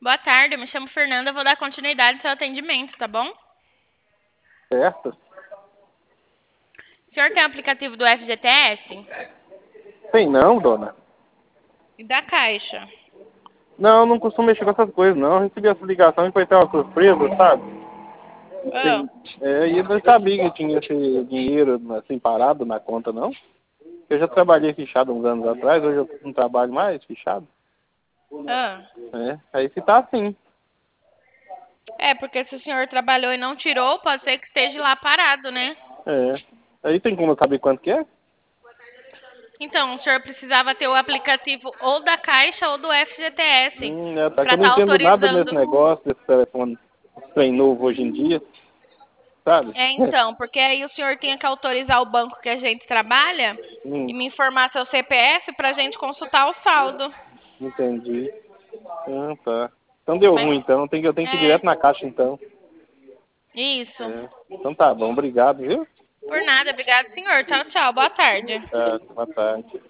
Boa tarde, eu me chamo Fernanda, vou dar continuidade ao seu atendimento, tá bom? Certo? O senhor tem o aplicativo do FGTS? Tem não, dona. E da Caixa? Não, não costumo mexer com essas coisas, não. Eu recebi essa ligação e foi até uma surpresa, sabe? Ah, E eu não sabia que tinha esse dinheiro assim parado na conta, não. Eu já trabalhei fichado uns anos atrás, hoje eu não trabalho mais fichado. ah. Aí se tá assim. É, porque se o senhor trabalhou e não tirou, pode ser que esteja lá parado, né? É. Aí tem como eu saber quanto que é? Então, o senhor precisava ter o aplicativo ou da Caixa ou do FGTS Tá que para eu não estar entendo nada desse autorizando. negócio, desse telefone trem novo hoje em dia, sabe? É, então, porque aí o senhor tinha que autorizar o banco que a gente trabalha e Hum, me informar seu CPF para a gente consultar o saldo. entendi. Tá. Então deu Mas, ruim, então. Eu tenho que ir é, direto na caixa, então. isso. Então tá bom, obrigado, viu? Por nada, obrigado, senhor. Tchau, tchau. Boa tarde. Tá, boa tarde.